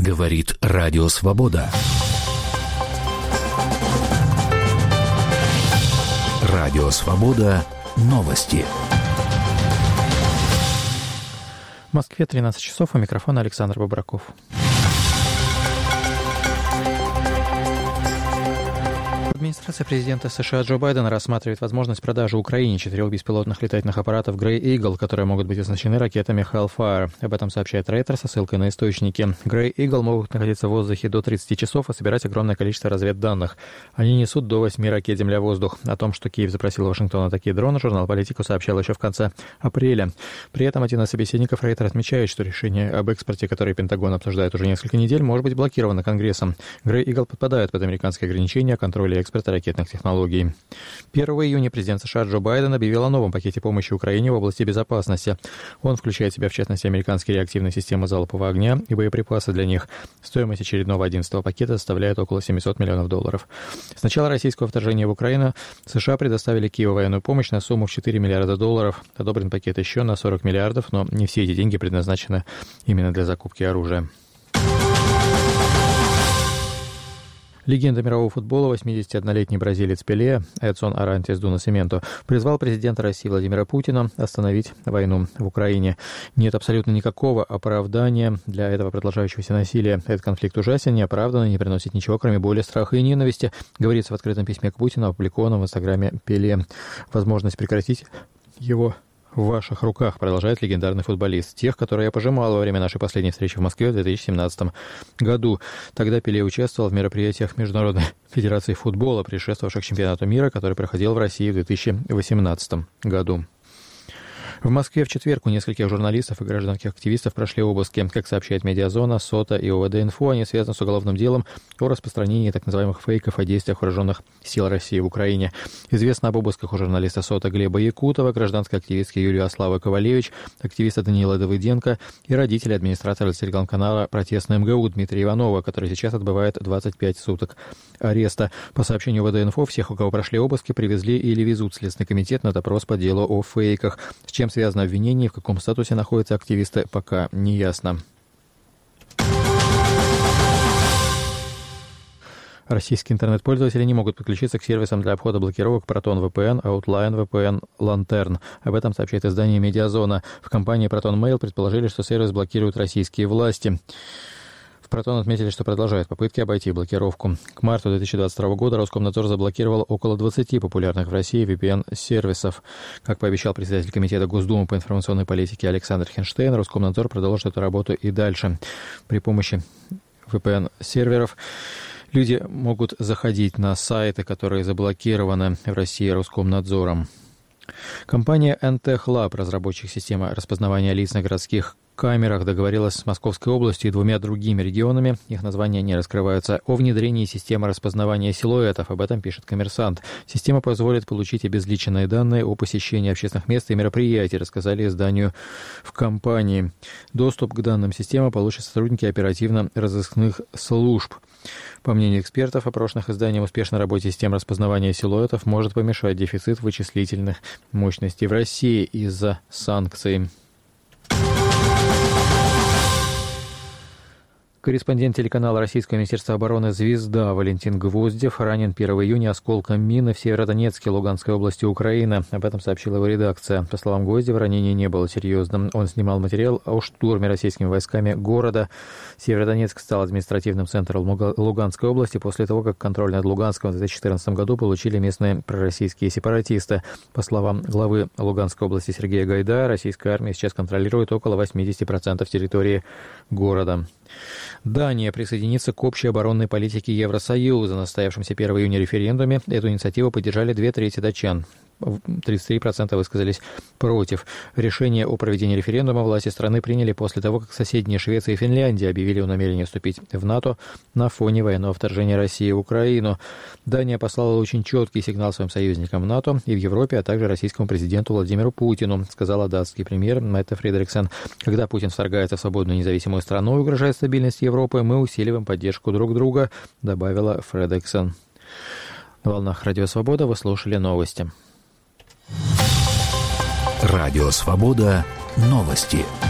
Говорит Радио Свобода. Радио Свобода. Новости. В Москве 13 часов, у микрофона Александр Бобраков. Администрация президента США Джо Байдена рассматривает возможность продажи Украине 4 беспилотных летательных аппаратов Grey Eagle, которые могут быть оснащены ракетами Hellfire. Об этом сообщает Reuters со ссылкой на источники. Grey Eagle могут находиться в воздухе до 30 часов и собирать огромное количество разведданных. Они несут до 8 ракет земля-воздух. О том, что Киев запросил у Вашингтона такие дроны, журнал «Политику» сообщал еще в конце апреля. При этом один из собеседников Reuters отмечает, что решение об экспорте, которое Пентагон обсуждает уже несколько недель, может быть блокировано Конгрессом. Grey Eagle подпадает под американские ограничения о контроле экспорта ракетных технологий. 1 июня президент США Джо Байден объявил о новом пакете помощи Украине в области безопасности. Он включает в себя, в частности, американские реактивные системы залпового огня и боеприпасы для них. Стоимость очередного 11-го пакета составляет около $700 миллионов. С начала российского вторжения в Украину США предоставили Киеву военную помощь на сумму в $4 миллиарда. Одобрен пакет еще на 40 миллиардов, но не все эти деньги предназначены именно для закупки оружия. Легенда мирового футбола, 81-летний бразилец Пеле, Эдсон Арантис ду Насименту, призвал президента России Владимира Путина остановить войну в Украине. Нет абсолютно никакого оправдания для этого продолжающегося насилия. Этот конфликт ужасен, неоправдан и не приносит ничего, кроме боли, страха и ненависти, говорится в открытом письме к Путину, опубликованном в инстаграме Пеле. Возможность прекратить его в ваших руках, продолжает легендарный футболист. Тех, которые я пожимал во время нашей последней встречи в Москве в 2017 году. Тогда Пеле участвовал в мероприятиях Международной федерации футбола, предшествовавших чемпионату мира, который проходил в России в 2018 году. В Москве в четверг у нескольких журналистов и гражданских активистов прошли обыски. Как сообщает Медиазона, СОТА и ОВД-Инфо, они связаны с уголовным делом о распространении так называемых фейков о действиях вооруженных сил России в Украине. Известно об обысках у журналиста СОТА Глеба Якутова, гражданской активистки Юлии Аславы Ковалевич, активиста Даниила Давыденко и родителя администратора телеканала «Протестный МГУ» Дмитрия Иванова, который сейчас отбывает 25 суток ареста. По сообщению ОВД-Инфо, всех, у кого прошли обыски, привезли или везут в Следственный комитет на допрос по делу о фейках. С чем связано обвинение, в каком статусе находятся активисты, пока не ясно. Российские интернет-пользователи не могут подключиться к сервисам для обхода блокировок Proton VPN, Outline VPN, Lantern. Об этом сообщает издание Медиазона. В компании Proton Mail предположили, что сервис блокируют российские власти. В Proton отметили, что продолжает попытки обойти блокировку. К марту 2022 года Роскомнадзор заблокировал около 20 популярных в России VPN-сервисов. Как пообещал председатель Комитета Госдумы по информационной политике Александр Хинштейн, Роскомнадзор продолжит эту работу и дальше. При помощи VPN-серверов люди могут заходить на сайты, которые заблокированы в России Роскомнадзором. Компания NTech Lab, разработчик системы распознавания лиц на городских камерах, договорилась с Московской областью и 2 другими регионами, их названия не раскрываются, о внедрении системы распознавания силуэтов. Об этом пишет «Коммерсант». Система позволит получить обезличенные данные о посещении общественных мест и мероприятий, рассказали изданию в компании. Доступ к данным системы получат сотрудники оперативно-розыскных служб. По мнению экспертов, опрошенных изданием, успешной работе систем распознавания силуэтов может помешать дефицит вычислительных мощностей в России из-за санкций. Корреспондент телеканала Российского министерства обороны «Звезда» Валентин Гвоздев ранен 1 июня осколком мины в Северодонецке Луганской области Украины. Об этом сообщила его редакция. По словам Гвоздева, ранение не было серьезным. Он снимал материал о штурме российскими войсками города. Северодонецк стал административным центром Луганской области после того, как контроль над Луганском в 2014 году получили местные пророссийские сепаратисты. По словам главы Луганской области Сергея Гайдая, российская армия сейчас контролирует около 80% территории города. Дания присоединится к общей оборонной политике Евросоюза. На состоявшемся 1 июня референдуме эту инициативу поддержали 2/3 датчан. 33% высказались против. Решение о проведении референдума власти страны приняли после того, как соседние Швеция и Финляндия объявили о намерении вступить в НАТО на фоне военного вторжения России в Украину. Дания послала очень четкий сигнал своим союзникам в НАТО и в Европе, а также российскому президенту Владимиру Путину, сказала датский премьер Метте Фредериксен. Когда Путин вторгается в свободную независимую страну и угрожает стабильности Европы, мы усиливаем поддержку друг друга, добавила Фредериксен. На волнах Радио Свобода вы слушали новости. Радио Свобода. Новости.